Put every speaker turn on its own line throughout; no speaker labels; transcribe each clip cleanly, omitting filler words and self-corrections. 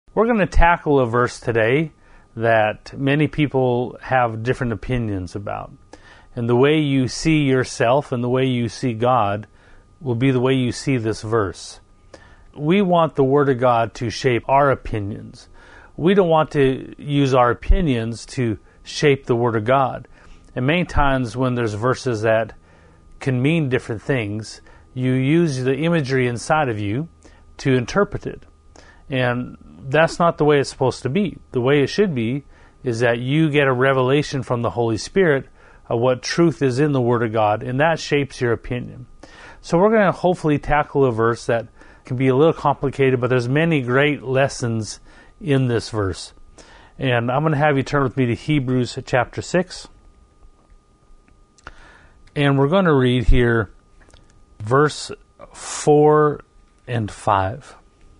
We're going to tackle a verse today that many people have different opinions about. And the way you see yourself and the way you see God will be the way you see this verse. We want the Word of God to shape our opinions. We don't want to use our opinions to shape the Word of God. And many times when there's verses that can mean different things, you use the imagery inside of you to interpret it. And that's not the way it's supposed to be. The way it should be is that you get a revelation from the Holy Spirit of what truth is in the Word of God, and that shapes your opinion. So we're going to hopefully tackle a verse that can be a little complicated, but there's many great lessons in this verse. And I'm going to have you turn with me to Hebrews chapter 6. And we're going to read here verse 4 and 5.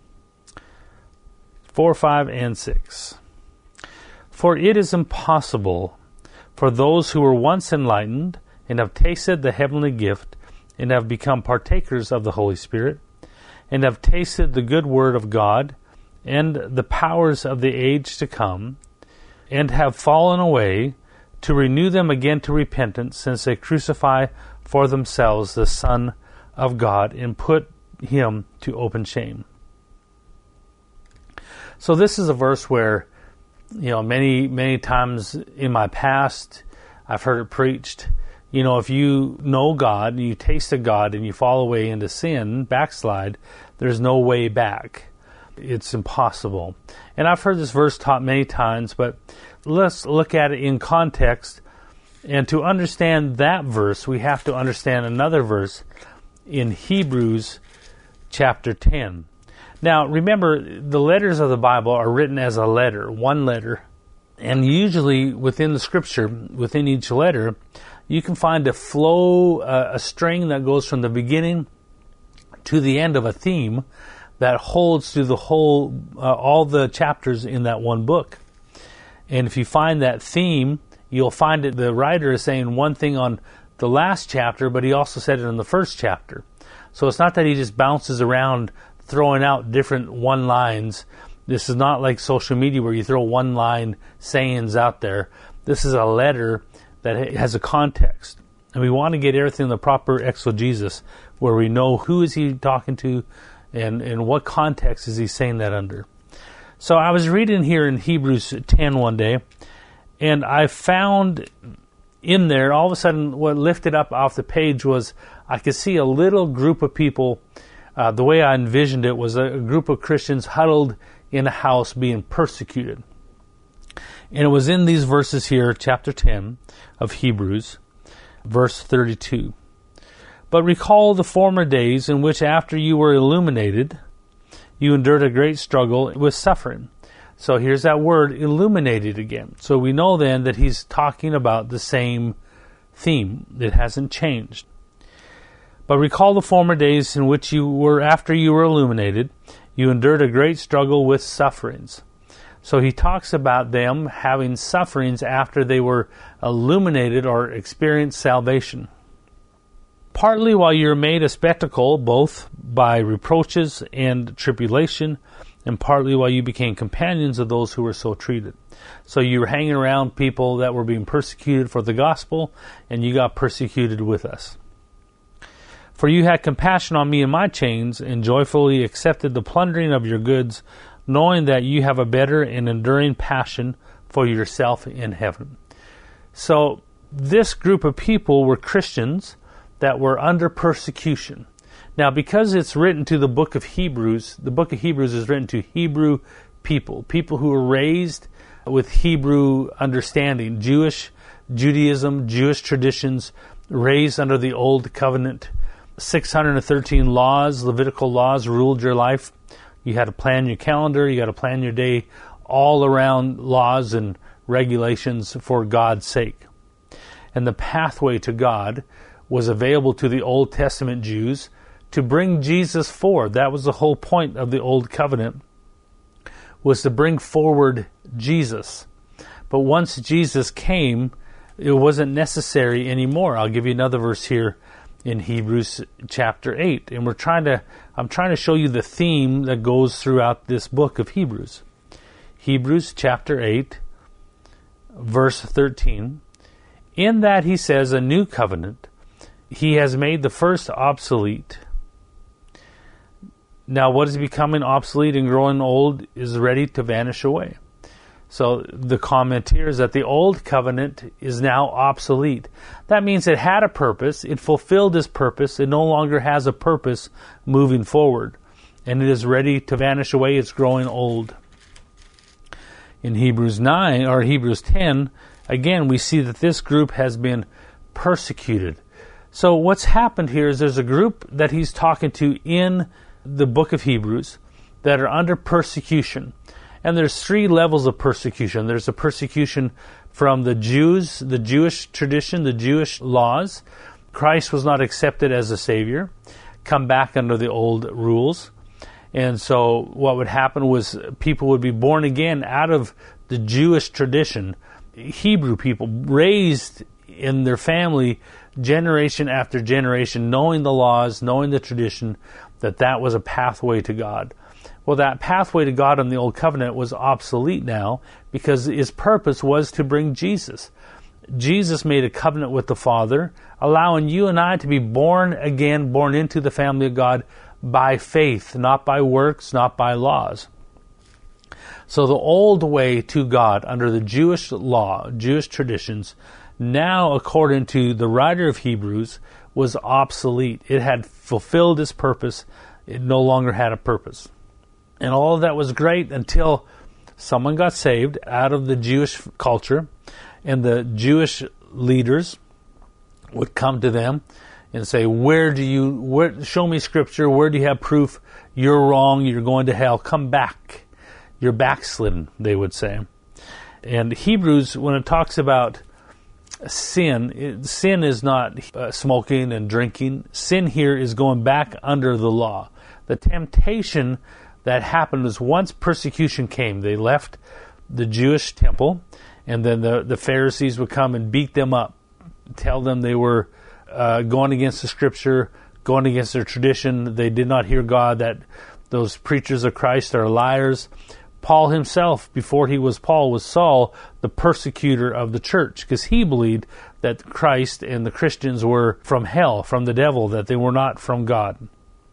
4, 5, and 6. For it is impossible for those who were once enlightened and have tasted the heavenly gift and have become partakers of the Holy Spirit and have tasted the good word of God and the powers of the age to come and have fallen away, to renew them again to repentance, since they crucify for themselves the Son of God and put him to open shame. So this is a verse where, many times in my past, I've heard it preached, if you know God, and you tasted God, and you fall away into sin, backslide, there's no way back. It's impossible. And I've heard this verse taught many times, but let's look at it in context. And to understand that verse, we have to understand another verse in Hebrews chapter 10. Now, remember, the letters of the Bible are written as a letter, one letter. And usually within the Scripture, within each letter, you can find a flow, a string that goes from the beginning to the end of a theme that holds through the whole, all the chapters in that one book. And if you find that theme, you'll find that the writer is saying one thing on the last chapter, but he also said it in the first chapter. So it's not that he just bounces around throwing out different one-lines. This is not like social media where you throw one-line sayings out there. This is a letter that has a context. And we want to get everything in the proper exegesis, where we know who is he talking to and what context is he saying that under. So I was reading here in Hebrews 10 one day, and I found in there, all of a sudden, what lifted up off the page was I could see a little group of people. The way I envisioned it was a group of Christians huddled in a house being persecuted. And it was in these verses here, chapter 10 of Hebrews, verse 32. But recall the former days in which after you were illuminated, you endured a great struggle with suffering. So here's that word, illuminated, again. So we know then that he's talking about the same theme. It hasn't changed. But recall the former days in which you were, after you were illuminated, you endured a great struggle with sufferings. So he talks about them having sufferings after they were illuminated or experienced salvation. Partly while you were made a spectacle, both by reproaches and tribulation, and partly while you became companions of those who were so treated. So you were hanging around people that were being persecuted for the gospel, and you got persecuted with us. For you had compassion on me in my chains, and joyfully accepted the plundering of your goods, knowing that you have a better and enduring passion for yourself in heaven. So this group of people were Christians that were under persecution. Now, because it's written to the book of Hebrews is written to Hebrew people who were raised with Hebrew understanding, Judaism, Jewish traditions, raised under the Old Covenant. 613 laws, Levitical laws, ruled your life. You had to plan your calendar, you got to plan your day, all around laws and regulations for God's sake. And the pathway to God was available to the Old Testament Jews to bring Jesus forward. That was the whole point of the Old Covenant, was to bring forward Jesus. But once Jesus came, it wasn't necessary anymore. I'll give you another verse here in Hebrews chapter 8. And I'm trying to show you the theme that goes throughout this book of Hebrews. Hebrews chapter 8, verse 13. In that he says a new covenant, he has made the first obsolete. Now what is becoming obsolete and growing old is ready to vanish away. So the comment here is that the old covenant is now obsolete. That means it had a purpose, it fulfilled its purpose, it no longer has a purpose moving forward, and it is ready to vanish away, it's growing old. In Hebrews 9 or Hebrews 10, again we see that this group has been persecuted. So what's happened here is there's a group that he's talking to in the book of Hebrews that are under persecution. And there's three levels of persecution. There's a persecution from the Jews, the Jewish tradition, the Jewish laws. Christ was not accepted as a Savior, come back under the old rules. And so what would happen was people would be born again out of the Jewish tradition. Hebrew people raised in their family generation after generation, knowing the laws, knowing the tradition, that was a pathway to God. Well, that pathway to God in the Old Covenant was obsolete now because his purpose was to bring Jesus. Jesus made a covenant with the Father, allowing you and I to be born again, born into the family of God by faith, not by works, not by laws. So the old way to God under the Jewish law, Jewish traditions, now according to the writer of Hebrews, was obsolete. It had fulfilled its purpose. It no longer had a purpose. And all of that was great until someone got saved out of the Jewish culture, and the Jewish leaders would come to them and say, show me scripture, where do you have proof you're wrong, you're going to hell, come back, you're backslidden, they would say. And Hebrews, when it talks about sin is not smoking and drinking. Sin here is going back under the law. The temptation that happened was once persecution came, they left the Jewish temple, and then the Pharisees would come and beat them up, tell them they were going against the scripture, going against their tradition, they did not hear God, that those preachers of Christ are liars. Paul himself, before he was Paul, was Saul, the persecutor of the church, because he believed that Christ and the Christians were from hell, from the devil, that they were not from God.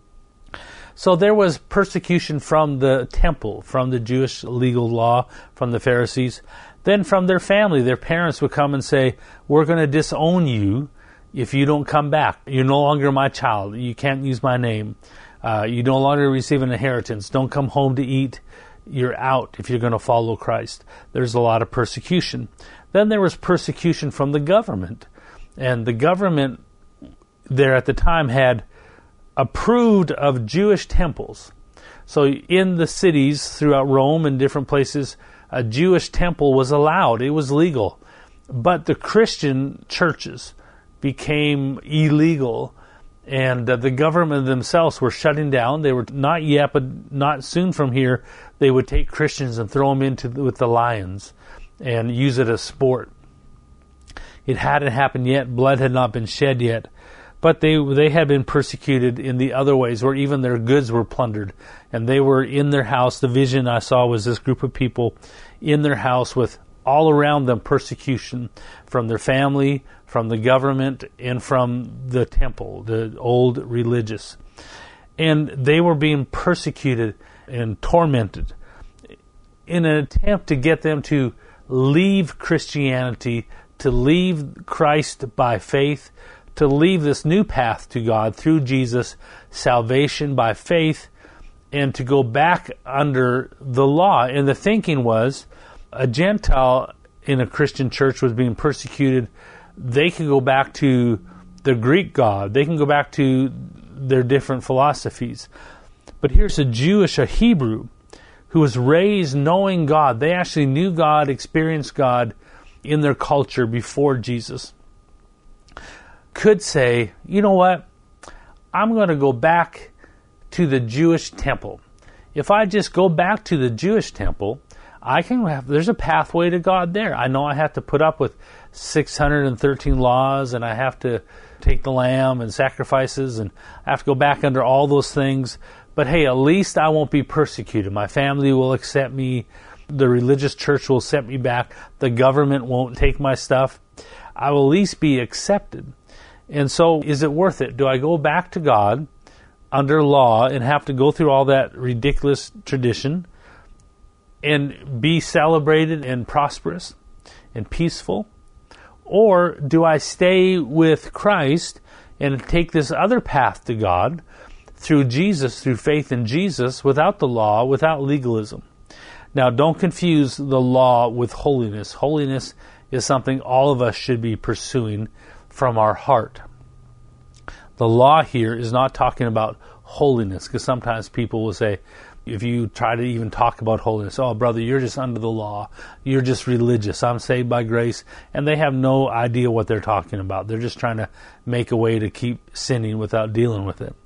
So there was persecution from the temple, from the Jewish legal law, from the Pharisees. Then from their family, their parents would come and say, we're going to disown you if you don't come back. You're no longer my child. You can't use my name. You no longer receive an inheritance. Don't come home to eat. You're out if you're going to follow Christ. There's a lot of persecution. Then there was persecution from the government. And the government there at the time had approved of Jewish temples. So in the cities throughout Rome and different places, a Jewish temple was allowed. It was legal. But the Christian churches became illegal, and the government themselves were shutting down. They were not yet, but not soon from here, they would take Christians and throw them with the lions and use it as sport. It hadn't happened yet. Blood had not been shed yet. But they had been persecuted in the other ways, where even their goods were plundered. And they were in their house. The vision I saw was this group of people in their house with all around them persecution from their family, from the government, and from the temple, the old religious. And they were being persecuted and tormented in an attempt to get them to leave Christianity, to leave Christ by faith, to leave this new path to God through Jesus, salvation by faith, and to go back under the law. And the thinking was, a Gentile in a Christian church was being persecuted. They could go back to the Greek God. They can go back to their different philosophies. But here's a Hebrew, who was raised knowing God. They actually knew God, experienced God in their culture before Jesus. Could say, you know what? I'm going to go back to the Jewish temple. If I just go back to the Jewish temple, there's a pathway to God there. I know I have to put up with 613 laws, and I have to take the lamb and sacrifices, and I have to go back under all those things. But hey, at least I won't be persecuted. My family will accept me. the religious church will set me back, the government won't take my stuff, I will at least be accepted. And so, is it worth it? Do I go back to God under law and have to go through all that ridiculous tradition and be celebrated and prosperous and peaceful? Or do I stay with Christ and take this other path to God through Jesus, through faith in Jesus, without the law, without legalism? Now, don't confuse the law with holiness. Holiness is something all of us should be pursuing from our heart. The law here is not talking about holiness, because sometimes people will say, if you try to even talk about holiness, oh, brother, you're just under the law. You're just religious. I'm saved by grace. And they have no idea what they're talking about. They're just trying to make a way to keep sinning without dealing with it.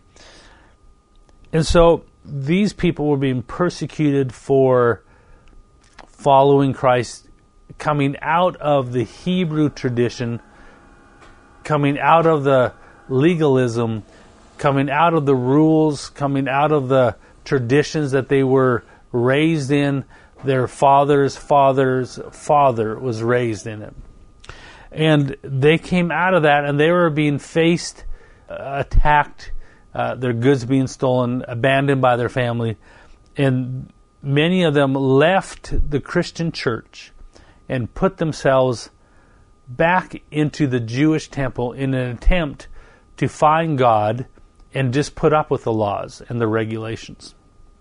And so these people were being persecuted for following Christ, coming out of the Hebrew tradition, coming out of the legalism, coming out of the rules, coming out of the traditions that they were raised in. Their father's father's father was raised in it. And they came out of that, and they were being faced, attacked, their goods being stolen, abandoned by their family. And many of them left the Christian church and put themselves back into the Jewish temple in an attempt to find God and just put up with the laws and the regulations.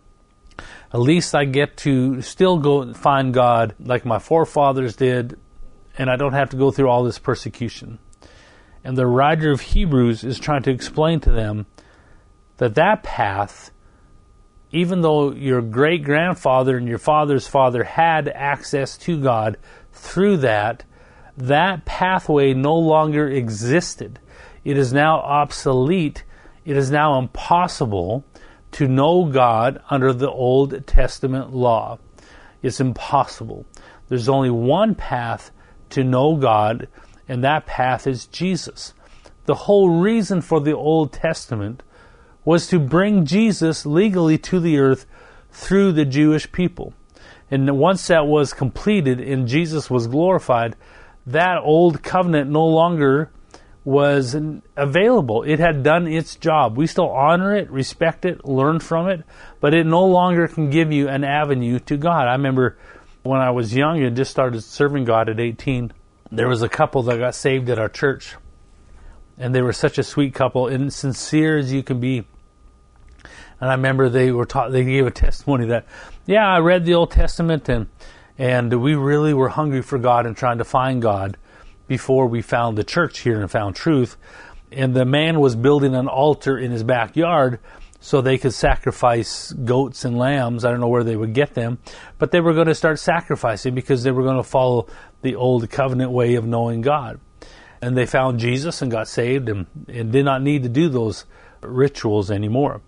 At least I get to still go find God like my forefathers did, and I don't have to go through all this persecution. And the writer of Hebrews is trying to explain to them that that path, even though your great-grandfather and your father's father had access to God through that, that pathway no longer existed. It is now obsolete. It is now impossible to know God under the Old Testament law. It's impossible. There's only one path to know God, and that path is Jesus. The whole reason for the Old Testament was to bring Jesus legally to the earth through the Jewish people. And once that was completed and Jesus was glorified, that old covenant no longer was available. It had done its job. We still honor it, respect it, learn from it, but it no longer can give you an avenue to God. I remember when I was young and just started serving God at 18, there was a couple that got saved at our church, and they were such a sweet couple and sincere as you can be. And I remember they gave a testimony that, yeah, I read the Old Testament and we really were hungry for God and trying to find God before we found the church here and found truth. And the man was building an altar in his backyard so they could sacrifice goats and lambs. I don't know where they would get them, but they were going to start sacrificing because they were going to follow the old covenant way of knowing God. And they found Jesus and got saved and did not need to do those rituals anymore.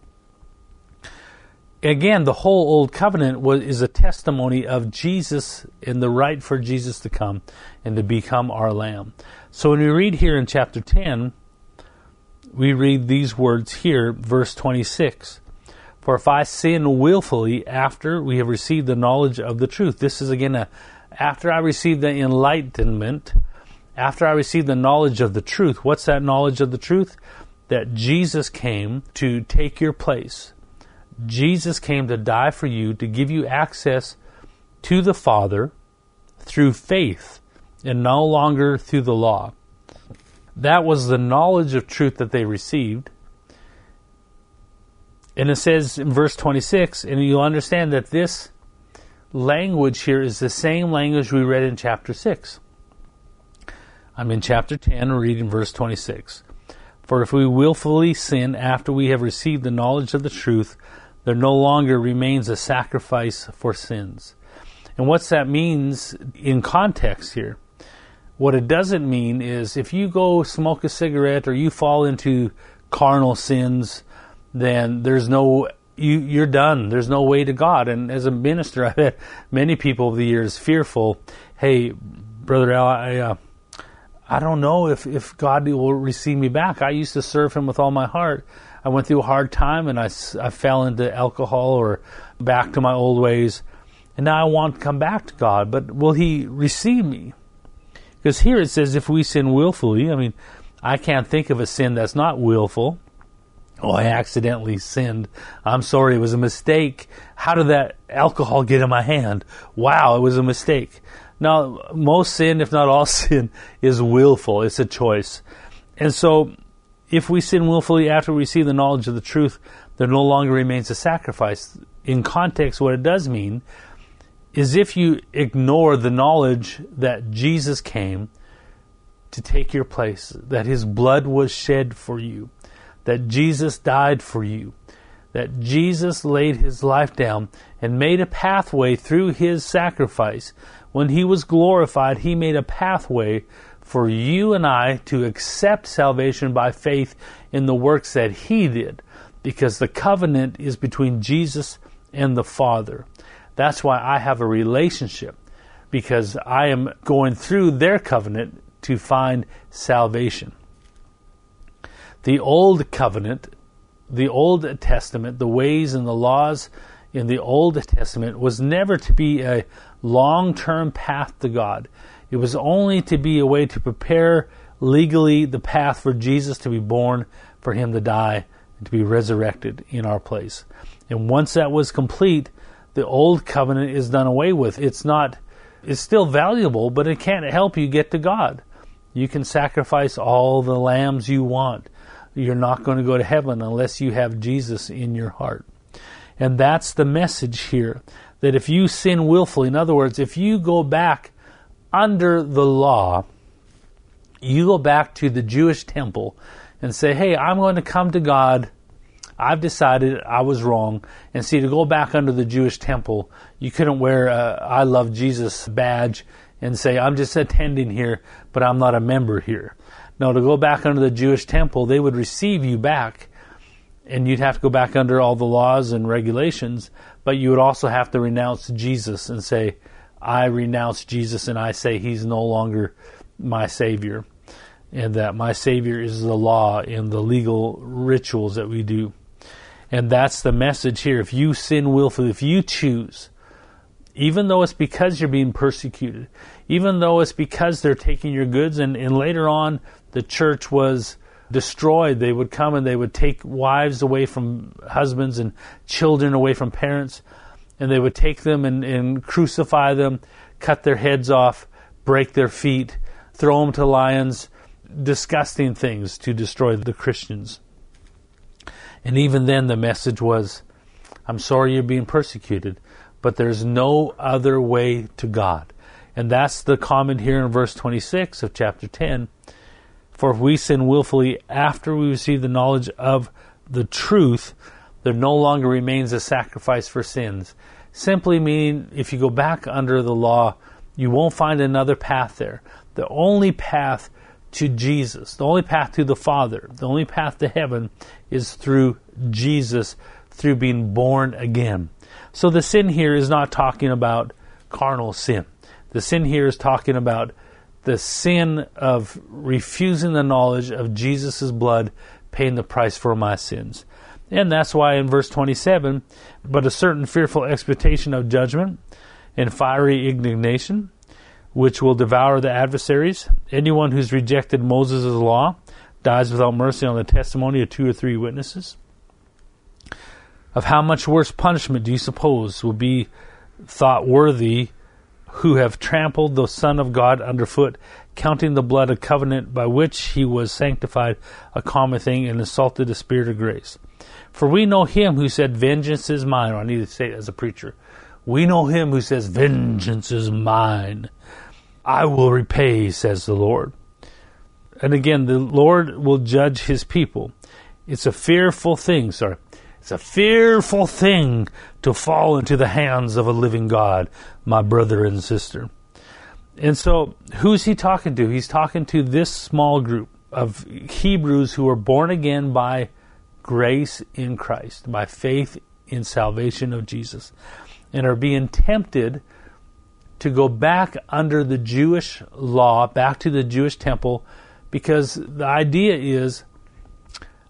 Again, the whole Old Covenant is a testimony of Jesus and the right for Jesus to come and to become our Lamb. So when we read here in chapter 10, we read these words here, verse 26. For if I sin willfully after we have received the knowledge of the truth. This is again after I received the enlightenment, after I received the knowledge of the truth. What's that knowledge of the truth? That Jesus came to take your place. Jesus came to die for you, to give you access to the Father through faith and no longer through the law. That was the knowledge of truth that they received. And it says in verse 26, and you'll understand that this language here is the same language we read in chapter 6. I'm in chapter 10, reading verse 26. For if we willfully sin after we have received the knowledge of the truth, there no longer remains a sacrifice for sins. And what that means in context here, what it doesn't mean is if you go smoke a cigarette or you fall into carnal sins, then you're done. There's no way to God. And as a minister, I've had many people over the years fearful, hey, Brother Al, I don't know if God will receive me back. I used to serve Him with all my heart. I went through a hard time and I fell into alcohol or back to my old ways. and now I want to come back to God, but will He receive me? Because here it says if we sin willfully, I mean, I can't think of a sin that's not willful. Oh, I accidentally sinned. I'm sorry, it was a mistake. How did that alcohol get in my hand? Wow, it was a mistake. Now, most sin, if not all sin, is willful. It's a choice. And so, if we sin willfully after we receive the knowledge of the truth, there no longer remains a sacrifice. In context, what it does mean is if you ignore the knowledge that Jesus came to take your place, that His blood was shed for you, that Jesus died for you, that Jesus laid His life down and made a pathway through His sacrifice. When He was glorified, He made a pathway for you and I to accept salvation by faith in the works that He did, because the covenant is between Jesus and the Father. That's why I have a relationship, because I am going through their covenant to find salvation. The Old Covenant, the Old Testament, the ways and the laws in the Old Testament was never to be a long-term path to God. It was only to be a way to prepare legally the path for Jesus to be born, for Him to die, and to be resurrected in our place. And once that was complete, the Old Covenant is done away with. It's still valuable, but it can't help you get to God. You can sacrifice all the lambs you want. You're not going to go to heaven unless you have Jesus in your heart. And that's the message here, that if you sin willfully, in other words, if you go back under the law, you go back to the Jewish temple and say, hey, I'm going to come to God. I've decided I was wrong. And see, to go back under the Jewish temple, you couldn't wear a I love Jesus badge and say, I'm just attending here, but I'm not a member here. No, to go back under the Jewish temple, they would receive you back, and you'd have to go back under all the laws and regulations, but you would also have to renounce Jesus and say, I renounce Jesus and I say He's no longer my Savior, and that my Savior is the law and the legal rituals that we do. And that's the message here. If you sin willfully, if you choose, even though it's because you're being persecuted, even though it's because they're taking your goods, and later on the church was destroyed, they would come and they would take wives away from husbands and children away from parents, and they would take them and crucify them, cut their heads off, break their feet, throw them to lions, disgusting things to destroy the Christians. And even then the message was, I'm sorry you're being persecuted, but there's no other way to God. And that's the comment here in verse 26 of chapter 10. For if we sin willfully after we receive the knowledge of the truth, there no longer remains a sacrifice for sins. Simply meaning, if you go back under the law, you won't find another path there. The only path to Jesus, the only path to the Father, the only path to heaven is through Jesus, through being born again. So the sin here is not talking about carnal sin. The sin here is talking about the sin of refusing the knowledge of Jesus' blood paying the price for my sins. And that's why in verse 27, but a certain fearful expectation of judgment and fiery indignation, which will devour the adversaries. Anyone who's rejected Moses' law dies without mercy on the testimony of 2 or 3 witnesses. Of how much worse punishment do you suppose will be thought worthy who have trampled the Son of God underfoot, counting the blood a covenant by which He was sanctified a common thing, and insulted the Spirit of grace? For we know Him who said, vengeance is mine. Or I need to say it as a preacher. We know Him who says, vengeance is mine. I will repay, says the Lord. And again, the Lord will judge His people. It's a fearful thing, It's a fearful thing to fall into the hands of a living God, my brother and sister. And so, who's He talking to? He's talking to this small group of Hebrews who are born again by grace in Christ, by faith in salvation of Jesus, and are being tempted to go back under the Jewish law, back to the Jewish temple, because the idea is,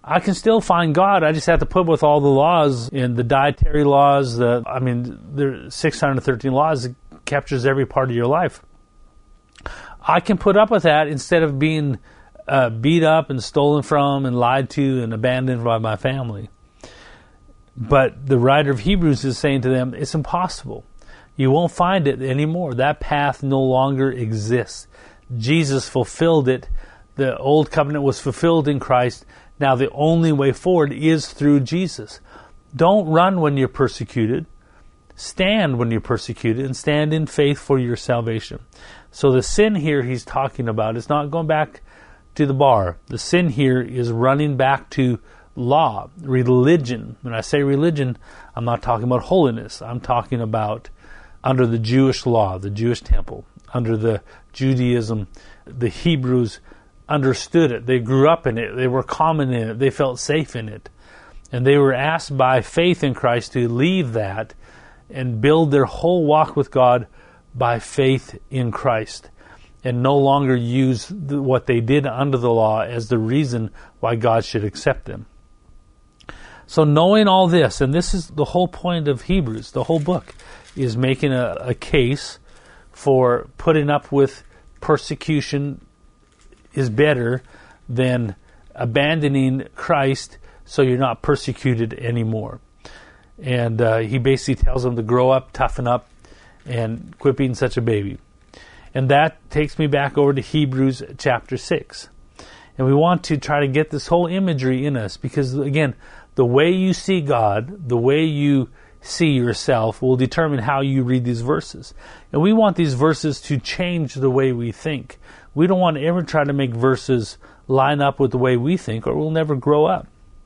I can still find God. I just have to put with all the laws and the dietary laws. There's 613 laws that captures every part of your life. I can put up with that instead of being beat up and stolen from and lied to and abandoned by my family. But the writer of Hebrews is saying to them, it's impossible. You won't find it anymore. That path no longer exists. Jesus fulfilled it. The old covenant was fulfilled in Christ. Now the only way forward is through Jesus. Don't run when you're persecuted. Stand when you're persecuted, and stand in faith for your salvation. So the sin here he's talking about is not going back to the bar. The sin here is running back to law, religion. When I say religion, I'm not talking about holiness. I'm talking about under the Jewish law, the Jewish temple, under the Judaism. The Hebrews understood it. They grew up in it. They were common in it. They felt safe in it. And they were asked by faith in Christ to leave that and build their whole walk with God by faith in Christ, and no longer use what they did under the law as the reason why God should accept them. So knowing all this, and this is the whole point of Hebrews, the whole book is making a case for putting up with persecution is better than abandoning Christ so you're not persecuted anymore. And he basically tells them to grow up, toughen up, and quit being such a baby. And that takes me back over to Hebrews chapter 6. And we want to try to get this whole imagery in us because, again, the way you see God, the way you see yourself will determine how you read these verses. And we want these verses to change the way we think. We don't want to ever try to make verses line up with the way we think, or we'll never grow up.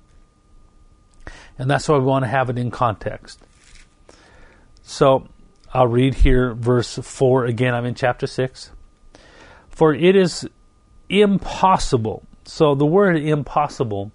And that's why we want to have it in context. So I'll read here verse 4 again. I'm in chapter 6. For it is impossible. So the word impossible,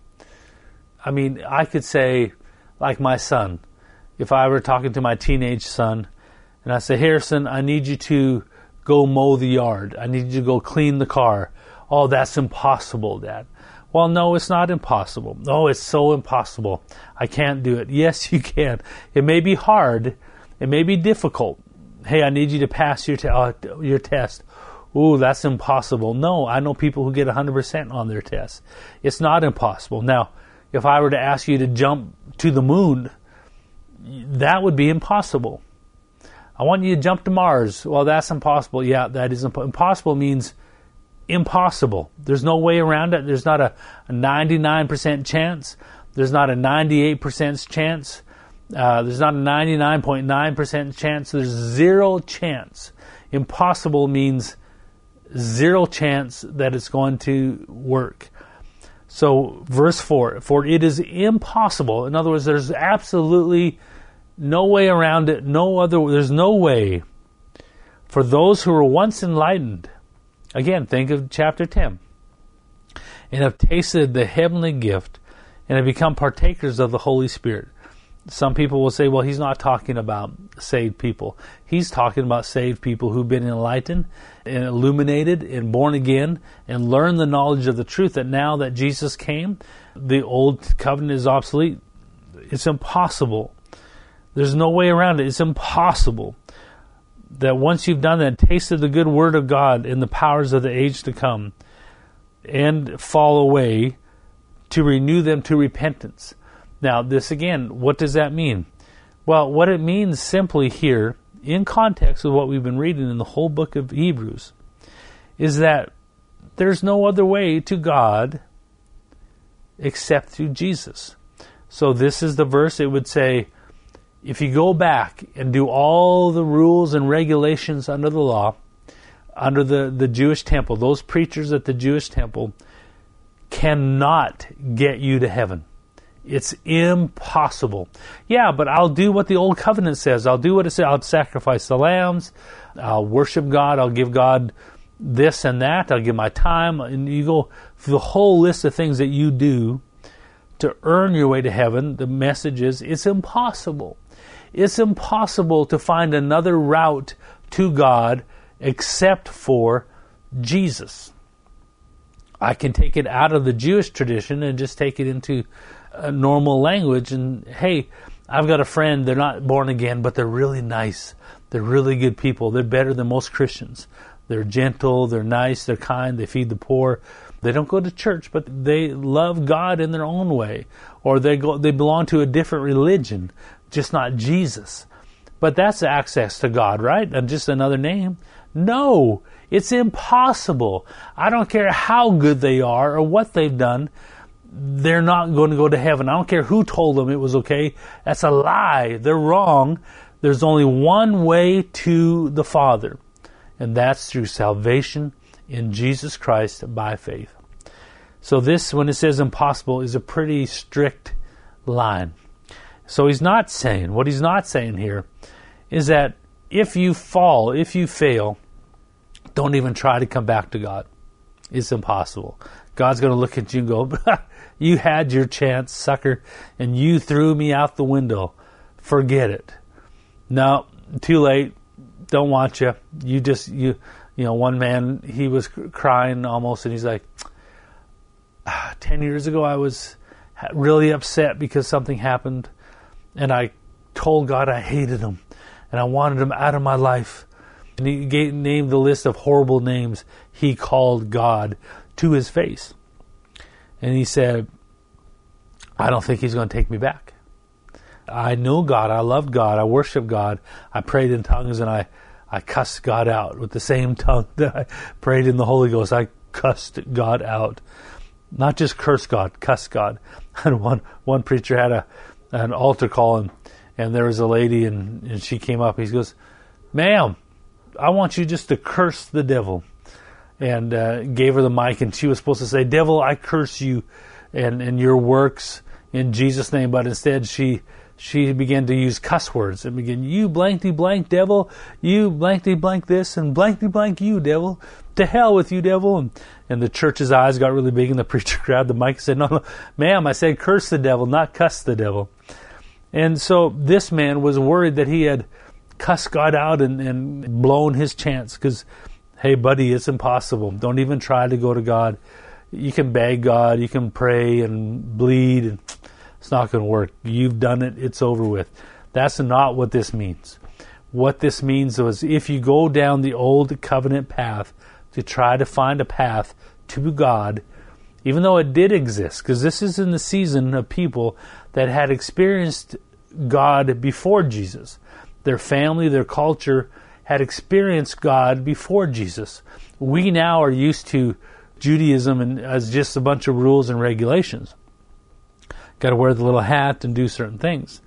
I mean, I could say, like my son, if I were talking to my teenage son, and I say, Harrison, I need you to go mow the yard. I need you to go clean the car. Oh, that's impossible, Dad. Well, no, it's not impossible. No, it's so impossible. I can't do it. Yes, you can. It may be hard. It may be difficult. Hey, I need you to pass your test. Ooh, that's impossible. No, I know people who get 100% on their tests. It's not impossible. Now, if I were to ask you to jump to the moon, that would be impossible. I want you to jump to Mars. Well, that's impossible. Yeah, that is impossible. Impossible means impossible. There's no way around it. There's not a 99% chance. There's not a 98% chance. There's not a 99.9% chance. There's zero chance. Impossible means zero chance that it's going to work. So verse 4, for it is impossible. In other words, there's absolutely no way around it. There's no way for those who were once enlightened. Again, think of chapter 10. And have tasted the heavenly gift and have become partakers of the Holy Spirit. Some people will say, well, he's not talking about saved people. He's talking about saved people who've been enlightened and illuminated and born again and learned the knowledge of the truth that now that Jesus came, the old covenant is obsolete. It's impossible. There's no way around it. It's impossible that once you've done that, tasted the good word of God and the powers of the age to come, and fall away, to renew them to repentance. Now, this again, what does that mean? Well, what it means simply here, in context of what we've been reading in the whole book of Hebrews, is that there's no other way to God except through Jesus. So this is the verse. It would say, if you go back and do all the rules and regulations under the law, under the Jewish temple, those preachers at the Jewish temple cannot get you to heaven. It's impossible. Yeah, but I'll do what the old covenant says. I'll do what it says. I'll sacrifice the lambs. I'll worship God. I'll give God this and that. I'll give my time. And you go through the whole list of things that you do to earn your way to heaven. The message is, it's impossible. It's impossible to find another route to God except for Jesus. I can take it out of the Jewish tradition and just take it into a normal language. And hey, I've got a friend, they're not born again, but they're really nice. They're really good people. They're better than most Christians. They're gentle, they're nice, they're kind, they feed the poor. They don't go to church, but they love God in their own way. Or they belong to a different religion, just not Jesus. But that's access to God, right? And just another name. No, it's impossible. I don't care how good they are or what they've done. They're not going to go to heaven. I don't care who told them it was okay. That's a lie. They're wrong. There's only one way to the Father, and that's through salvation in Jesus Christ by faith. So this, when it says impossible, is a pretty strict line. So he's not saying, what he's not saying here is that if you fall, if you fail, don't even try to come back to God. It's impossible. God's going to look at you and go, you had your chance, sucker, and you threw me out the window. Forget it. No, too late. Don't want you. You know, one man, he was crying almost, and he's like, 10 years ago I was really upset because something happened, and I told God I hated him, and I wanted him out of my life. And he named the list of horrible names he called God to his face. And he said, I don't think he's going to take me back. I know God, I loved God, I worshiped God, I prayed in tongues, and I cussed God out with the same tongue that I prayed in the Holy Ghost. I cussed God out. Not just curse God, cuss God. And one preacher had an altar call, and there was a lady, and she came up. He goes, ma'am, I want you just to curse the devil. And gave her the mic, and she was supposed to say, devil, I curse you and your works in Jesus' name. But instead she began to use cuss words and began, you blankety blank devil, you blankety blank this, and blankety blank you, devil. To hell with you, devil. And the church's eyes got really big, and the preacher grabbed the mic and said, no, ma'am, I said curse the devil, not cuss the devil. And so this man was worried that he had cussed God out and blown his chance, because, hey, buddy, it's impossible. Don't even try to go to God. You can beg God, you can pray and bleed, and it's not going to work. You've done it, it's over with. That's not what this means. What this means was, if you go down the old covenant path to try to find a path to God, even though it did exist, because this is in the season of people that had experienced God before Jesus. Their family, their culture had experienced God before Jesus. We now are used to Judaism and as just a bunch of rules and regulations. Got to wear the little hat and do certain things.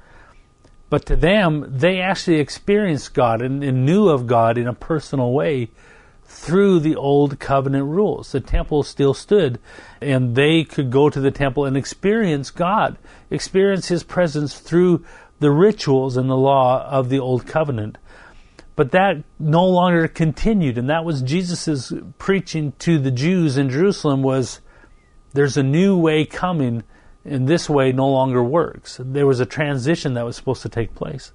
But to them, they actually experienced God and knew of God in a personal way through the old covenant rules. The temple still stood, and they could go to the temple and experience God, experience His presence through the rituals and the law of the old covenant. But that no longer continued, and that was Jesus' preaching to the Jews in Jerusalem, was there's a new way coming, and this way no longer works. There was a transition that was supposed to take place.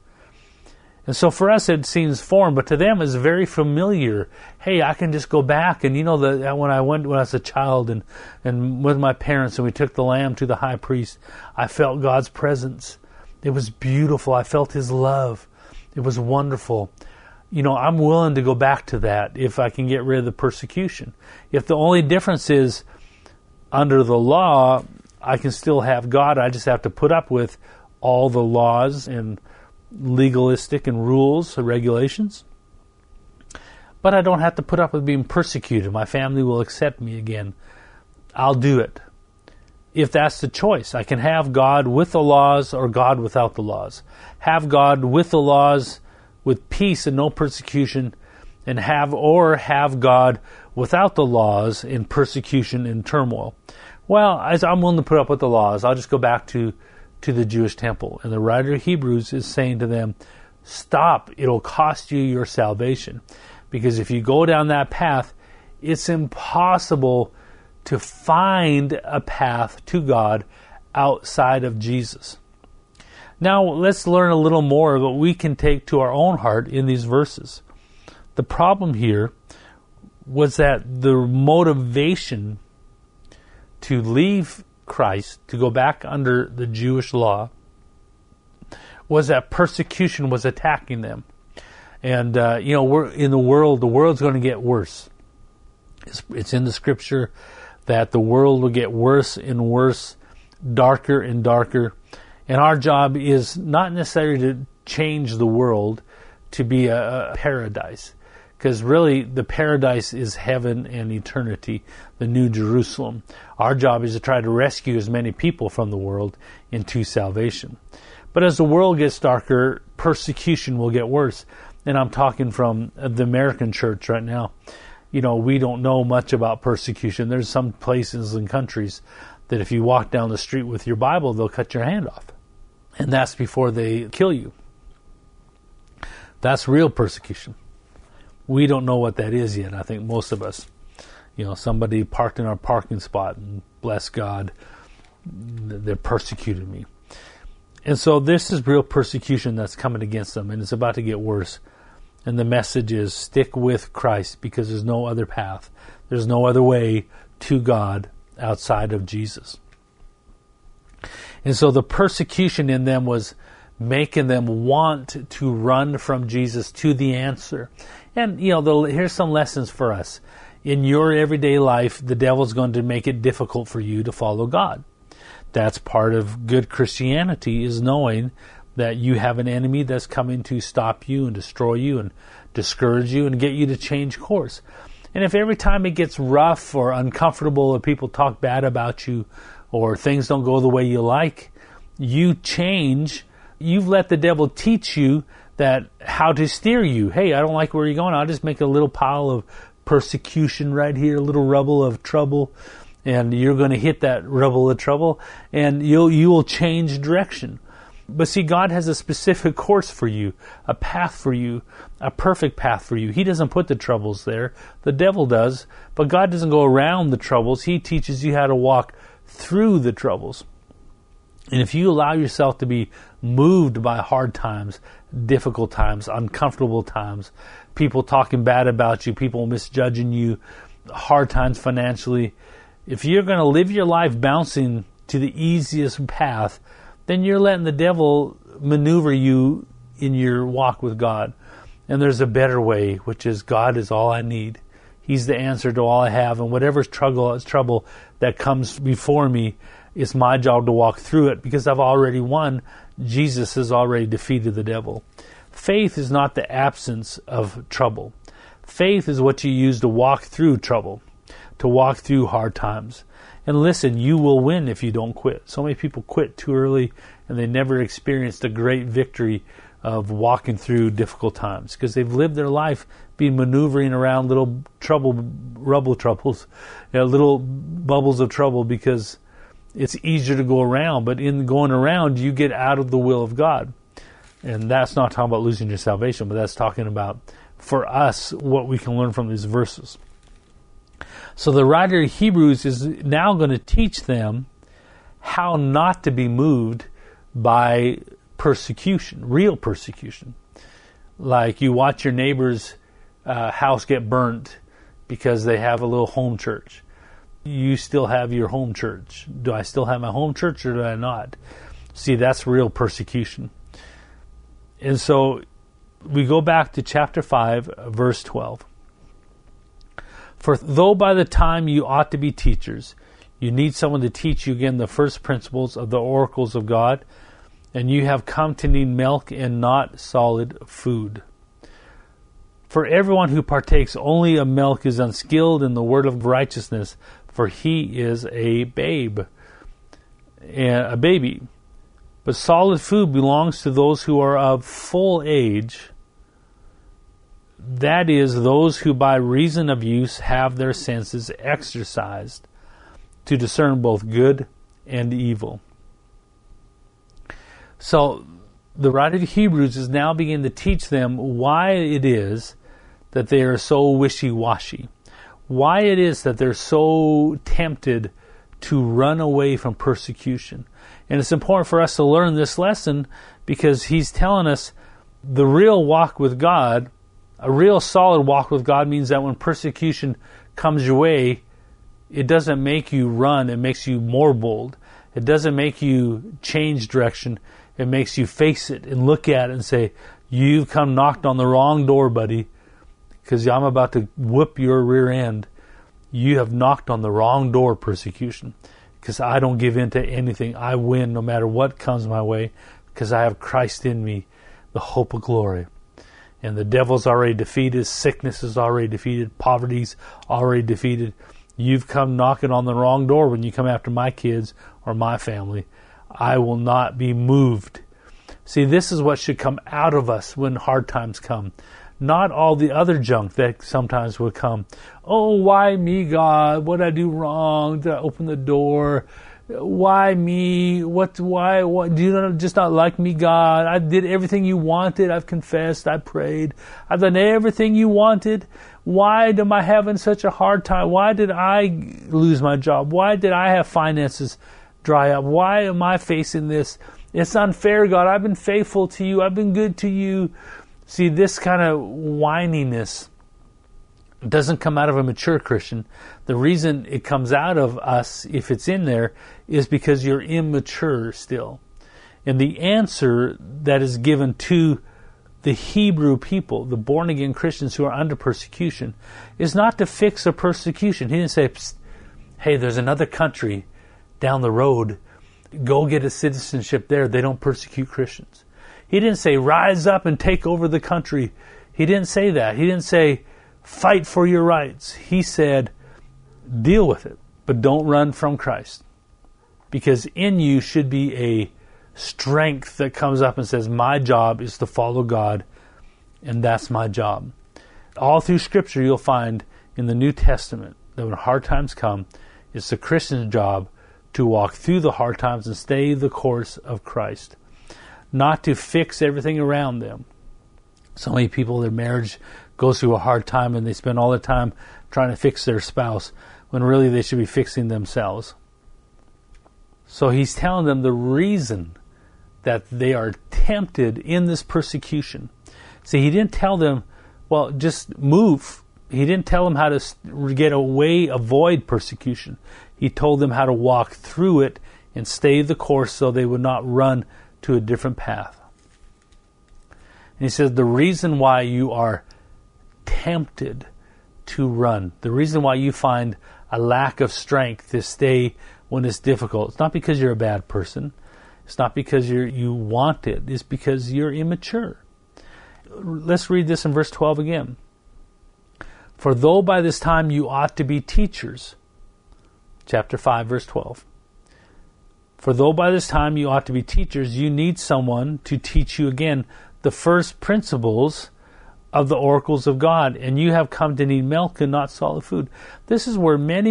And so for us it seems foreign, but to them it's very familiar. Hey, I can just go back, and you know that when I was a child and with my parents and we took the lamb to the high priest, I felt God's presence. It was beautiful. I felt His love. It was wonderful. You know, I'm willing to go back to that if I can get rid of the persecution. If the only difference is under the law, I can still have God. I just have to put up with all the laws and legalistic and rules and regulations. But I don't have to put up with being persecuted. My family will accept me again. I'll do it. If that's the choice, I can have God with the laws or God without the laws. Have God with the laws with peace and no persecution, and have God without the laws in persecution and turmoil. Well, as I'm willing to put up with the laws, I'll just go back to the Jewish temple. And the writer of Hebrews is saying to them, stop, it'll cost you your salvation. Because if you go down that path, it's impossible to find a path to God outside of Jesus. Now, let's learn a little more of what we can take to our own heart in these verses. The problem here was that the motivation to leave Christ, to go back under the Jewish law, was that persecution was attacking them. And, we're in the world's going to get worse. It's in the scripture that the world will get worse and worse, darker and darker. And our job is not necessarily to change the world to be a paradise. Because really, the paradise is heaven and eternity, the New Jerusalem. Our job is to try to rescue as many people from the world into salvation. But as the world gets darker, persecution will get worse. And I'm talking from the American church right now. We don't know much about persecution. There's some places and countries that if you walk down the street with your Bible, they'll cut your hand off. And that's before they kill you. That's real persecution. We don't know what that is yet, I think most of us. Somebody parked in our parking spot and bless God, they're persecuting me. And so this is real persecution that's coming against them, and it's about to get worse. And the message is stick with Christ because there's no other path. There's no other way to God outside of Jesus. And so the persecution in them was making them want to run from Jesus to the answer. And, here's some lessons for us. In your everyday life, the devil's going to make it difficult for you to follow God. That's part of good Christianity, is knowing that you have an enemy that's coming to stop you and destroy you and discourage you and get you to change course. And if every time it gets rough or uncomfortable or people talk bad about you or things don't go the way you like, you change. You've let the devil teach you that how to steer you. Hey, I don't like where you're going. I'll just make a little pile of persecution right here, a little rubble of trouble, and you're going to hit that rubble of trouble, and you will change direction. But see, God has a specific course for you, a path for you, a perfect path for you. He doesn't put the troubles there. The devil does, but God doesn't go around the troubles. He teaches you how to walk through the troubles. And if you allow yourself to be moved by hard times, difficult times, uncomfortable times, people talking bad about you, people misjudging you, hard times financially, if you're going to live your life bouncing to the easiest path, then you're letting the devil maneuver you in your walk with God. And there's a better way, which is God is all I need. He's the answer to all I have. And whatever trouble that comes before me, it's my job to walk through it because I've already won. Jesus has already defeated the devil. Faith is not the absence of trouble. Faith is what you use to walk through trouble, to walk through hard times. And listen, you will win if you don't quit. So many people quit too early and they never experienced a great victory of walking through difficult times because they've lived their life being maneuvering around little little bubbles of trouble because it's easier to go around. But in going around, you get out of the will of God. And that's not talking about losing your salvation, but that's talking about, for us, what we can learn from these verses. So the writer of Hebrews is now going to teach them how not to be moved by persecution, real persecution. Like you watch your neighbor's house get burnt because they have a little home church. You still have your home church. Do I still have my home church or do I not? See, that's real persecution. And so we go back to chapter 5, verse 12. For though by the time you ought to be teachers, you need someone to teach you again the first principles of the oracles of God, and you have come to need milk and not solid food. For everyone who partakes only of milk is unskilled in the word of righteousness, for he is a baby. But solid food belongs to those who are of full age, that is, those who by reason of use have their senses exercised to discern both good and evil. So the writer of Hebrews is now beginning to teach them why it is that they are so wishy-washy, why it is that they're so tempted to run away from persecution. And it's important for us to learn this lesson because he's telling us the real walk with God, a real solid walk with God, means that when persecution comes your way, it doesn't make you run. It makes you more bold. It doesn't make you change direction. It makes you face it and look at it and say, you've come knocked on the wrong door, buddy, because I'm about to whip your rear end. You have knocked on the wrong door, persecution, because I don't give in to anything. I win no matter what comes my way, because I have Christ in me, the hope of glory. And the devil's already defeated. Sickness is already defeated. Poverty's already defeated. You've come knocking on the wrong door when you come after my kids or my family. I will not be moved. See, this is what should come out of us when hard times come. Not all the other junk that sometimes would come. Oh, why me, God? What did I do wrong? Did I open the door? Why me? What? Do you just not like me, God? I did everything you wanted. I've confessed. I prayed. I've done everything you wanted. Why am I having such a hard time? Why did I lose my job? Why did I have finances dry up? Why am I facing this? It's unfair, God. I've been faithful to you. I've been good to you. See, this kind of whininess doesn't come out of a mature Christian. The reason it comes out of us, if it's in there, is because you're immature still. And the answer that is given to the Hebrew people, the born-again Christians who are under persecution, is not to fix a persecution. He didn't say, hey, there's another country down the road. Go get a citizenship there. They don't persecute Christians. He didn't say, rise up and take over the country. He didn't say that. He didn't say, fight for your rights. He said, deal with it, but don't run from Christ. Because in you should be a strength that comes up and says, my job is to follow God, and that's my job. All through Scripture you'll find in the New Testament that when hard times come, it's the Christian's job to walk through the hard times and stay the course of Christ. Not to fix everything around them. So many people, their marriage goes through a hard time and they spend all their time trying to fix their spouse when really they should be fixing themselves. So he's telling them the reason that they are tempted in this persecution. See, he didn't tell them, well, just move. He didn't tell them how to get away, avoid persecution. He told them how to walk through it and stay the course so they would not run to a different path. And he says the reason why you are tempted to run, the reason why you find a lack of strength to stay when it's difficult, it's not because you're a bad person. It's not because you want it. It's because you're immature. Let's read this in verse 12 again. For though by this time you ought to be teachers. Chapter 5, verse 12. For though by this time you ought to be teachers, you need someone to teach you again the first principles of the oracles of God, and you have come to need milk and not solid food. This is where many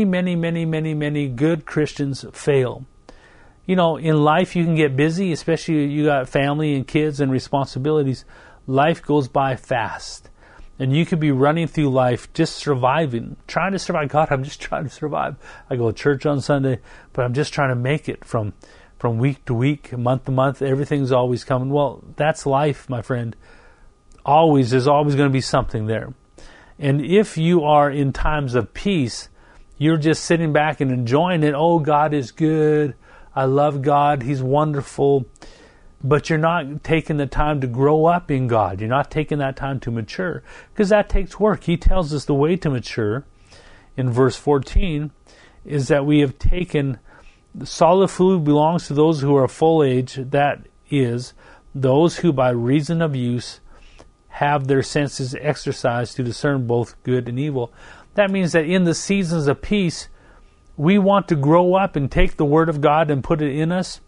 good Christians fail. You know, in life you can get busy, especially you got family and kids and responsibilities. Life goes by fast. And you could be running through life just surviving, trying to survive. God, I'm just trying to survive. I go to church on Sunday, but I'm just trying to make it from week to week, month to month. Everything's always coming. Well, that's life, my friend. There's always going to be something there. And if you are in times of peace, you're just sitting back and enjoying it. Oh, God is good. I love God. He's wonderful. But you're not taking the time to grow up in God. You're not taking that time to mature, because that takes work. He tells us the way to mature in verse 14 is that we have taken solid food belongs to those who are full age, that is, those who by reason of use have their senses exercised to discern both good and evil. That means that in the seasons of peace, we want to grow up and take the Word of God and put it in us.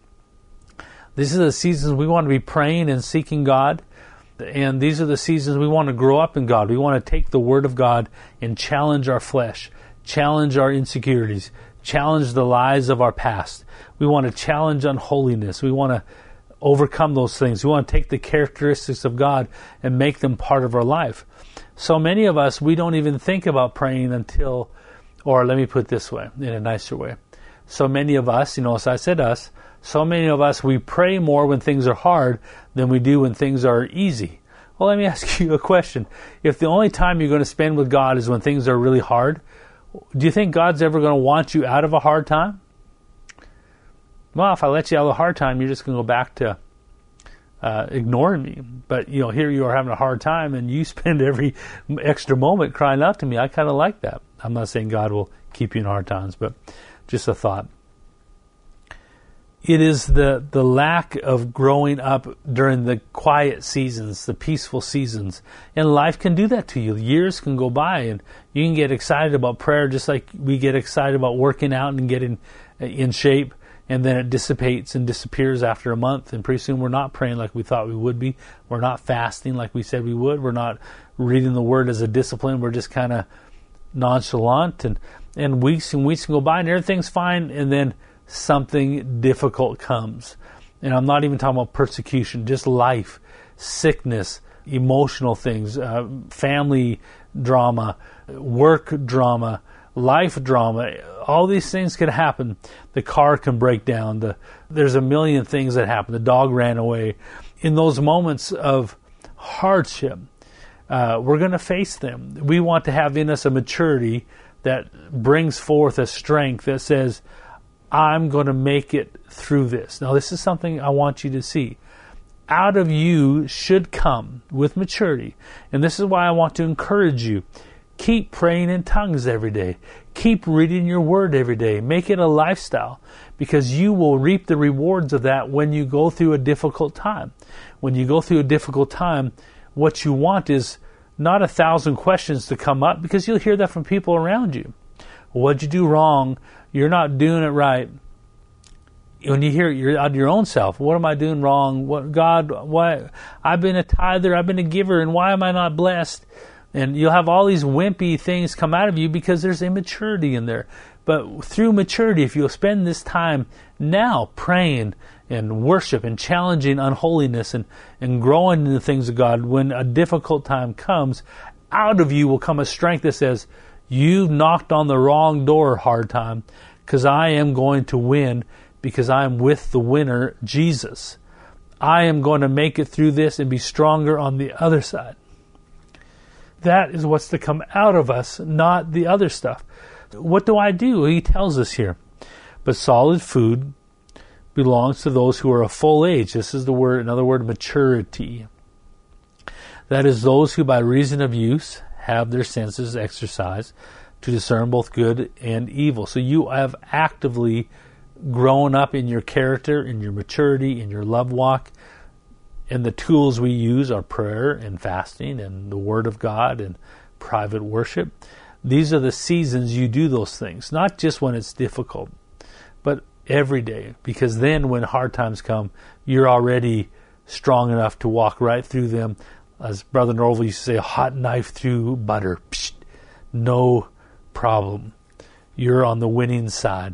These are the seasons we want to be praying and seeking God. And these are the seasons we want to grow up in God. We want to take the Word of God and challenge our flesh, challenge our insecurities, challenge the lies of our past. We want to challenge unholiness. We want to overcome those things. We want to take the characteristics of God and make them part of our life. So many of us, we don't even think about praying until, or let me put it this way, in a nicer way. So many of us, as I said us, so many of us, we pray more when things are hard than we do when things are easy. Well, let me ask you a question. If the only time you're going to spend with God is when things are really hard, Do you think God's ever going to want you out of a hard time? Well, if I let you out of a hard time, you're just going to go back to ignoring me. But, here you are having a hard time, and you spend every extra moment crying out to me. I kind of like that. I'm not saying God will keep you in hard times, but just a thought. It is the lack of growing up during the quiet seasons, the peaceful seasons. And life can do that to you. Years can go by, and you can get excited about prayer just like we get excited about working out and getting in shape. And then it dissipates and disappears after a month. And pretty soon we're not praying like we thought we would be. We're not fasting like we said we would. We're not reading the Word as a discipline. We're just kind of nonchalant. And weeks can go by and everything's fine. And then something difficult comes. And I'm not even talking about persecution, just life, sickness, emotional things, family drama, work drama, life drama. All these things can happen. The car can break down. There's a million things that happen. The dog ran away. In those moments of hardship, we're going to face them. We want to have in us a maturity that brings forth a strength that says, I'm going to make it through this. Now, this is something I want you to see. Out of you should come with maturity. And this is why I want to encourage you. Keep praying in tongues every day. Keep reading your word every day. Make it a lifestyle, because you will reap the rewards of that when you go through a difficult time. When you go through a difficult time, what you want is not 1,000 questions to come up, because you'll hear that from people around you. What'd you do wrong? You're not doing it right. When you hear it, you're out of your own self. What am I doing wrong? Why? I've been a tither, I've been a giver, and why am I not blessed? And you'll have all these wimpy things come out of you because there's immaturity in there. But through maturity, if you'll spend this time now praying and worship and challenging unholiness and growing in the things of God, when a difficult time comes, out of you will come a strength that says, you've knocked on the wrong door, hard time, because I am going to win, because I am with the winner, Jesus. I am going to make it through this and be stronger on the other side. That is what's to come out of us, not the other stuff. What do I do? He tells us here. But solid food belongs to those who are of full age. This is the word, another word, maturity. That is, those who by reason of use have their senses exercised to discern both good and evil. So you have actively grown up in your character, in your maturity, in your love walk. And the tools we use are prayer and fasting and the Word of God and private worship. These are the seasons you do those things, not just when it's difficult, but every day. Because then when hard times come, you're already strong enough to walk right through them. As Brother Norval used to say, a hot knife through butter. Psst, no problem. You're on the winning side.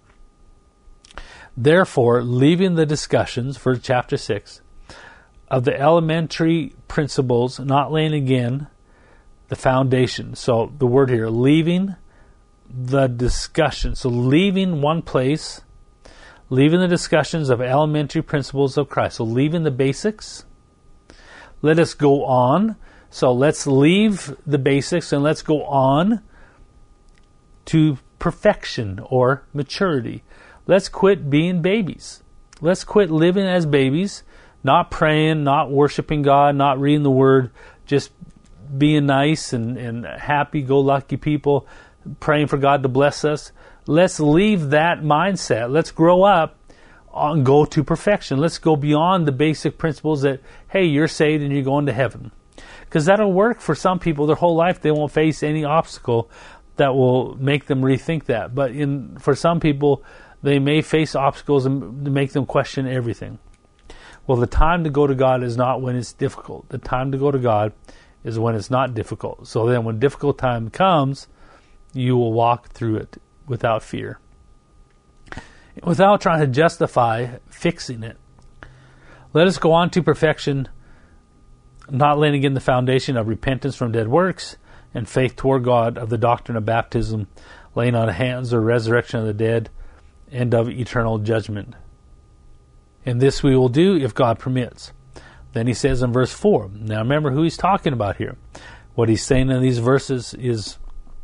Therefore, leaving the discussions for chapter 6, of the elementary principles, not laying again the foundation. So the word here, leaving the discussion. So leaving one place, leaving the discussions of elementary principles of Christ. So leaving the basics. Let us go on. So let's leave the basics and let's go on to perfection or maturity. Let's quit being babies. Let's quit living as babies. Not praying, not worshiping God, not reading the Word, just being nice and happy-go-lucky people, praying for God to bless us. Let's leave that mindset. Let's grow up and go to perfection. Let's go beyond the basic principles that, hey, you're saved and you're going to heaven. Because that'll work for some people their whole life. They won't face any obstacle that will make them rethink that. But for some people, they may face obstacles and make them question everything. Well, the time to go to God is not when it's difficult. The time to go to God is when it's not difficult. So then when difficult time comes, you will walk through it without fear. Without trying to justify fixing it. Let us go on to perfection, not laying again the foundation of repentance from dead works and faith toward God, of the doctrine of baptism, laying on of hands or resurrection of the dead, and of eternal judgment. And this we will do if God permits. Then he says in verse 4, now remember who he's talking about here. What he's saying in these verses is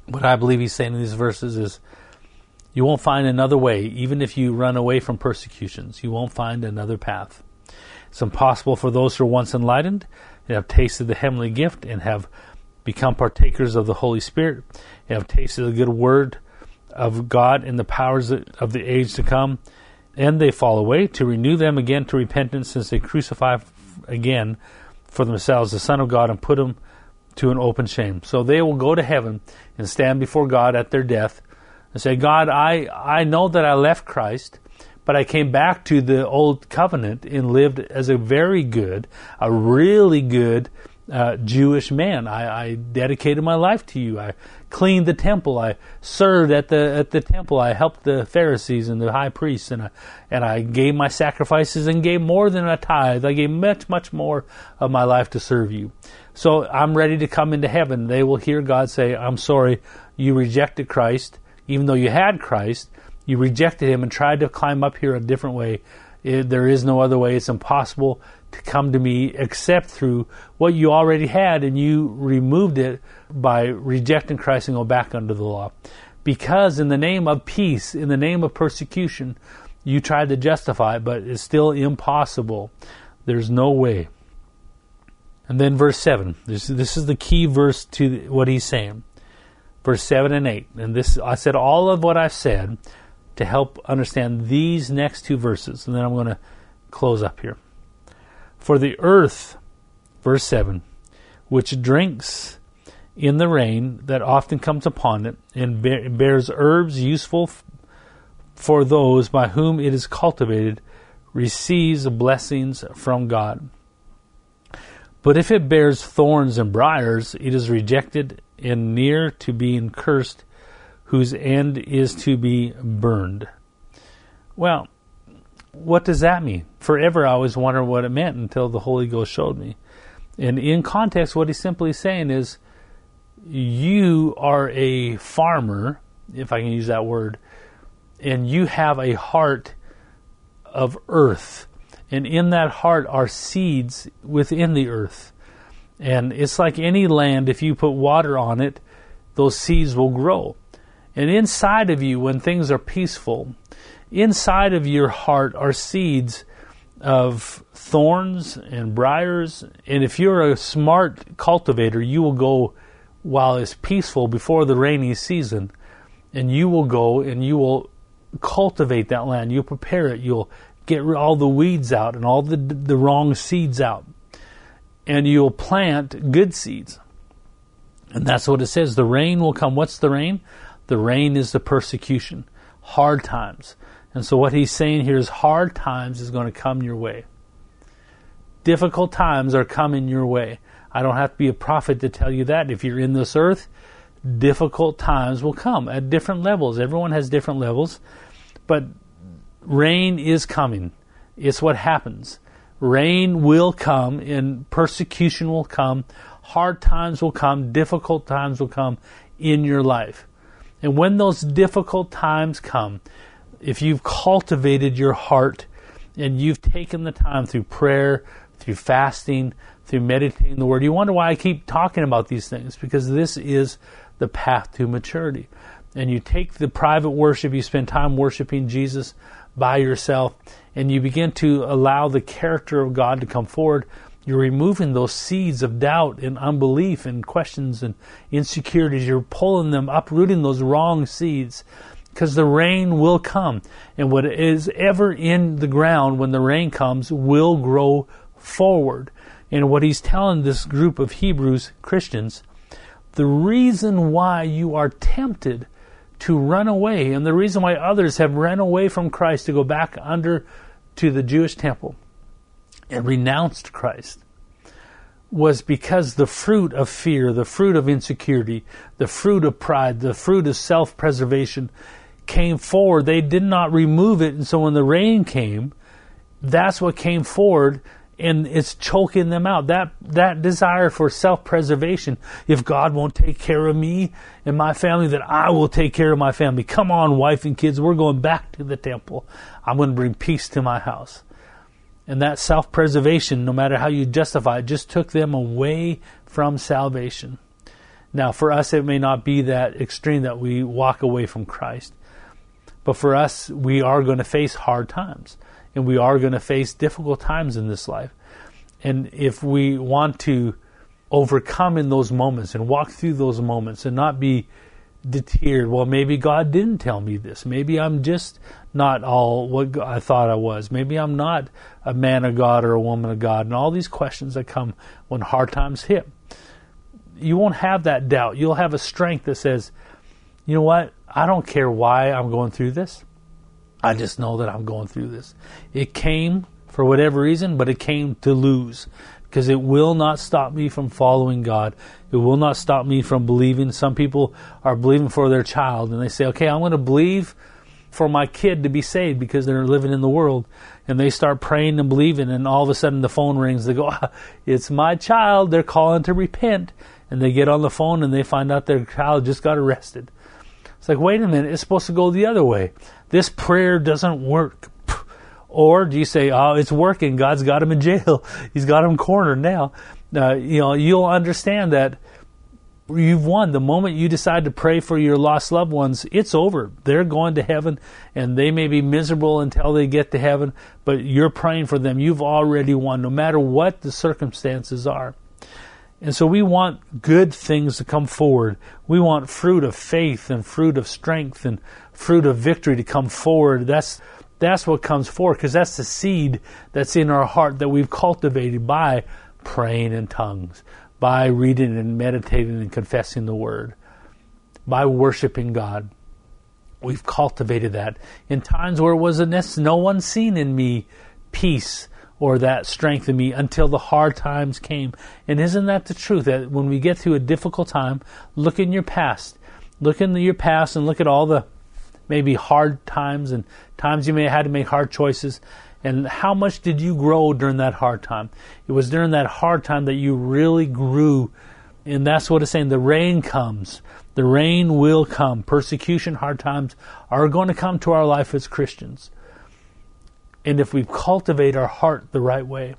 What I believe he's saying in these verses is, you won't find another way. Even if you run away from persecutions, you won't find another path. It's impossible for those who are once enlightened and have tasted the heavenly gift and have become partakers of the Holy Spirit and have tasted the good word of God and the powers of the age to come, and they fall away, to renew them again to repentance, since they crucify again for themselves the Son of God and put him to an open shame. So they will go to heaven and stand before God at their death and say, God, I know that I left Christ, but I came back to the old covenant and lived as a really good Jewish man. I dedicated my life to you. I cleaned the temple. I served at the temple. I helped the Pharisees and the high priests, and I gave my sacrifices and gave more than a tithe. I gave much more of my life to serve you. So I'm ready to come into heaven. They will hear God say, I'm sorry, you rejected Christ. Even though you had Christ, you rejected him and tried to climb up here a different way. There is no other way. It's impossible to come to me except through what you already had, and you removed it by rejecting Christ and go back under the law. Because in the name of peace, in the name of persecution, you tried to justify it, but it's still impossible. There's no way. And then verse 7. This is the key verse to what he's saying. Verse 7 and 8. And this, I said all of what I've said to help understand these next two verses. And then I'm going to close up here. For the earth, verse 7, which drinks in the rain that often comes upon it, and bears herbs useful for those by whom it is cultivated, receives blessings from God. But if it bears thorns and briars, it is rejected and near to being cursed, whose end is to be burned. Well, what does that mean? Forever I always wondered what it meant until the Holy Ghost showed me. And in context, what he's simply saying is, you are a farmer, if I can use that word, and you have a heart of earth. And in that heart are seeds within the earth. And it's like any land, if you put water on it, those seeds will grow. And inside of you, when things are peaceful, inside of your heart are seeds of thorns and briars. And if you're a smart cultivator, you will go while it's peaceful before the rainy season. And you will go and you will cultivate that land. You'll prepare it. You'll get all the weeds out and all the wrong seeds out. And you'll plant good seeds. And that's what it says. The rain will come. What's the rain? The rain is the persecution. Hard times. And so what he's saying here is hard times is going to come your way. Difficult times are coming your way. I don't have to be a prophet to tell you that. If you're in this earth, difficult times will come at different levels. Everyone has different levels. But rain is coming. It's what happens. Rain will come and persecution will come. Hard times will come. Difficult times will come in your life. And when those difficult times come, if you've cultivated your heart and you've taken the time through prayer, through fasting, through meditating the Word, you wonder why I keep talking about these things, because this is the path to maturity. And you take the private worship, you spend time worshiping Jesus by yourself, and you begin to allow the character of God to come forward. You're removing those seeds of doubt and unbelief and questions and insecurities. You're pulling them, uprooting those wrong seeds, because the rain will come. And what is ever in the ground when the rain comes will grow forward. And what he's telling this group of Hebrews Christians, the reason why you are tempted to run away, and the reason why others have run away from Christ to go back under to the Jewish temple and renounced Christ, was because the fruit of fear, the fruit of insecurity, the fruit of pride, the fruit of self-preservation came forward. They did not remove it, and so when the rain came, that's what came forward, and it's choking them out. That desire for self-preservation. If God won't take care of me and my family, then I will take care of my family. Come on, wife and kids, we're going back to the temple. I'm going to bring peace to my house. And that self-preservation, no matter how you justify it, just took them away from salvation. Now, for us, it may not be that extreme that we walk away from Christ. But for us, we are going to face hard times. And we are going to face difficult times in this life. And if we want to overcome in those moments and walk through those moments and not be deterred, well, maybe God didn't tell me this. Maybe I'm just not all what I thought I was. Maybe I'm not a man of God or a woman of God. And all these questions that come when hard times hit. You won't have that doubt. You'll have a strength that says, you know what? I don't care why I'm going through this. I just know that I'm going through this. It came for whatever reason, but it came to lose, because it will not stop me from following God. It will not stop me from believing. Some people are believing for their child, and they say, okay, I'm going to believe for my kid to be saved because they're living in the world. And they start praying and believing, and all of a sudden the phone rings. They go, it's my child. They're calling to repent. And they get on the phone and they find out their child just got arrested. It's like, wait a minute, it's supposed to go the other way. This prayer doesn't work. Or do you say, oh, it's working. God's got him in jail. He's got him cornered now. You'll understand that you've won. The moment you decide to pray for your lost loved ones, it's over. They're going to heaven, and they may be miserable until they get to heaven, but you're praying for them. You've already won, no matter what the circumstances are. And so we want good things to come forward. We want fruit of faith and fruit of strength and fruit of victory to come forward. That's what comes forward, because that's the seed that's in our heart that we've cultivated by praying in tongues, by reading and meditating and confessing the Word, by worshiping God. We've cultivated that in times where it wasn't necessary. No one seen in me peace or that strength in me until the hard times came. And isn't that the truth? That when we get through a difficult time, look in your past. Look into your past and look at all the maybe hard times and times you may have had to make hard choices. And how much did you grow during that hard time? It was during that hard time that you really grew. And that's what it's saying. The rain comes. The rain will come. Persecution, hard times are going to come to our life as Christians. And if we cultivate our heart the right way,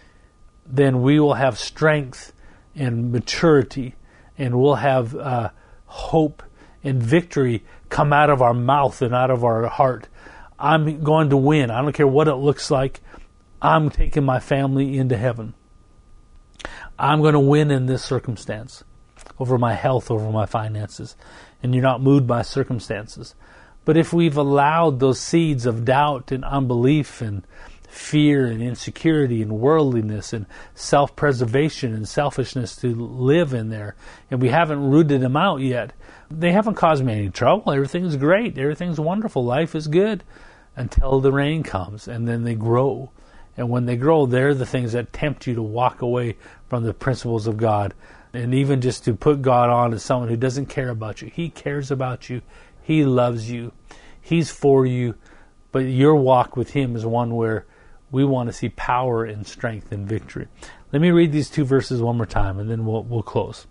then we will have strength and maturity, and we'll have hope and victory come out of our mouth and out of our heart. I'm going to win. I don't care what it looks like. I'm taking my family into heaven. I'm going to win in this circumstance, over my health, over my finances. And you're not moved by circumstances. But if we've allowed those seeds of doubt and unbelief and fear and insecurity and worldliness and self-preservation and selfishness to live in there, and we haven't rooted them out yet, they haven't caused me any trouble. Everything's great. Everything's wonderful. Life is good until the rain comes, and then they grow. And when they grow, they're the things that tempt you to walk away from the principles of God, and even just to put God on as someone who doesn't care about you. He cares about you. He loves you. He's for you. But your walk with Him is one where we want to see power and strength and victory. Let me read these two verses one more time, and then we'll close.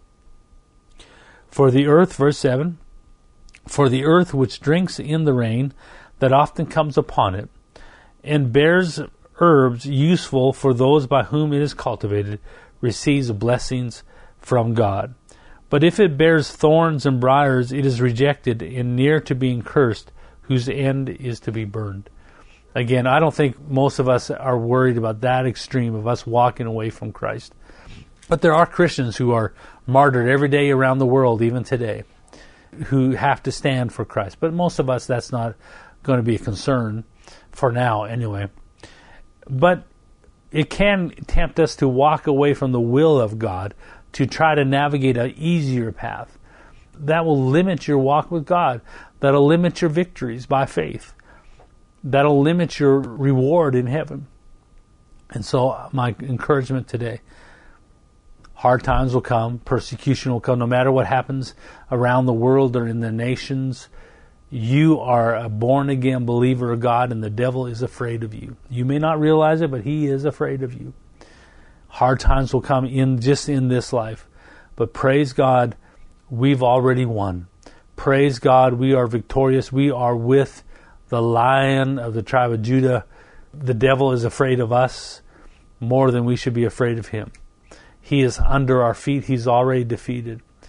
For the earth, verse 7, for the earth which drinks in the rain that often comes upon it, and bears herbs useful for those by whom it is cultivated, receives blessings from God. But if it bears thorns and briars, it is rejected and near to being cursed, whose end is to be burned. Again, I don't think most of us are worried about that extreme of us walking away from Christ. But there are Christians who are martyred every day around the world, even today, who have to stand for Christ. But most of us, that's not going to be a concern for now anyway. But it can tempt us to walk away from the will of God to try to navigate an easier path. That will limit your walk with God. That'll limit your victories by faith. That'll limit your reward in heaven. And so my encouragement today, hard times will come, persecution will come, no matter what happens around the world or in the nations. You are a born-again believer of God, and the devil is afraid of you. You may not realize it, but he is afraid of you. Hard times will come in this life. But praise God, we've already won. Praise God, we are victorious. We are with the Lion of the tribe of Judah. The devil is afraid of us more than we should be afraid of him. He is under our feet. He's already defeated.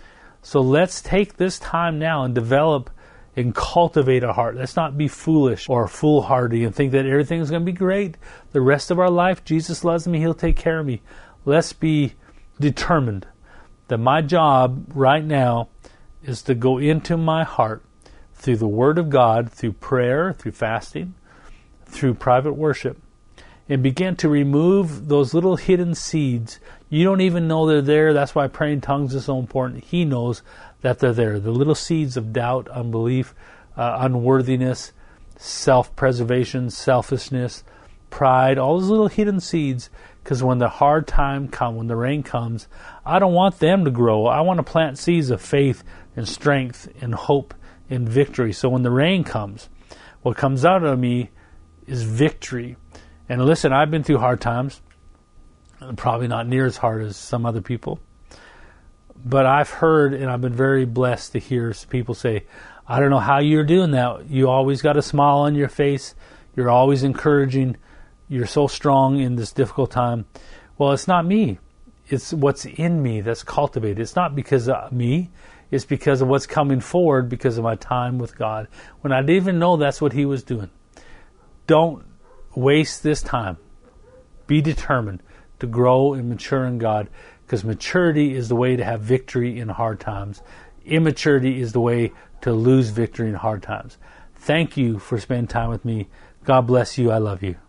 So let's take this time now and develop and cultivate a heart. Let's not be foolish or foolhardy and think that everything's going to be great the rest of our life. Jesus loves me. He'll take care of me. Let's be determined that my job right now is to go into my heart through the Word of God, through prayer, through fasting, through private worship, and begin to remove those little hidden seeds. You don't even know they're there. That's why praying tongues is so important. He knows that they're there. The little seeds of doubt, unbelief, unworthiness, self-preservation, selfishness, pride, all those little hidden seeds. Because when the hard time comes, when the rain comes, I don't want them to grow. I want to plant seeds of faith and strength and hope and victory. So when the rain comes, what comes out of me is victory. And listen, I've been through hard times. Probably not near as hard as some other people. But I've heard, and I've been very blessed to hear people say, I don't know how you're doing that. You always got a smile on your face. You're always encouraging. You're so strong in this difficult time. Well, it's not me. It's what's in me that's cultivated. It's not because of me. It's because of what's coming forward because of my time with God. When I didn't even know that's what He was doing. Don't waste this time. Be determined to grow and mature in God, because maturity is the way to have victory in hard times. Immaturity is the way to lose victory in hard times. Thank you for spending time with me. God bless you. I love you.